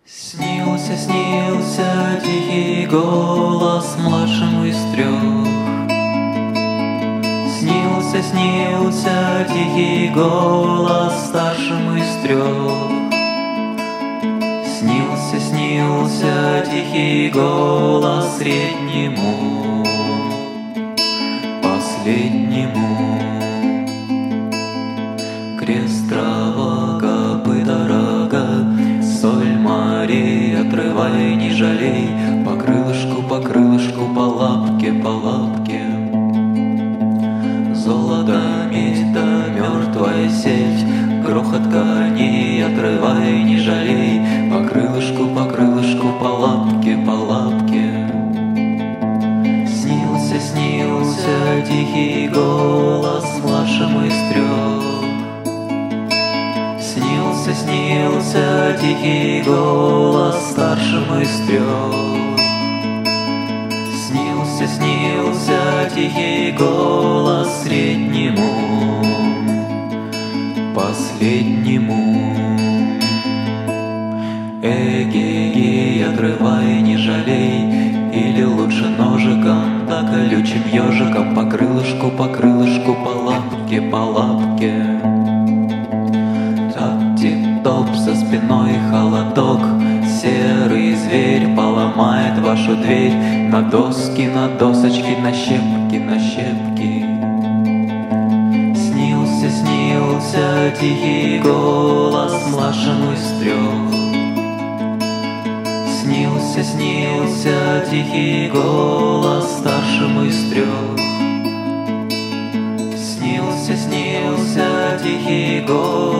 Снился, снился тихий голос младшему из трех. Снился, снился тихий голос старшему из трех. Снился, снился тихий голос среднему, последнему. Крест, трава, копыта, рога, соль, Мария, отрывай, не жалей, по крылышку, по лапке, по лапке. Золото, медь, да мертвая сеть, грохот коней, отрывай, не жалей, по крылышку, по лапке, по лапке. Снился, снился тихий голос младшему из трех. Снился, снился тихий голос старшему из трех. Снился, снился тихий голос среднему, последнему. Эгегей, отрывай, не жалей, или лучше ножиком, да колючим ежиком, по крылышку, по лапке, по лапке. Топ за спиной холодок, серый зверь поломает вашу дверь на доски, на досочки, на щепки, на щепки. Снился, снился тихий голос младшему из трех. Снился, снился тихий голос старшему из трех. Снился, снился тихий голос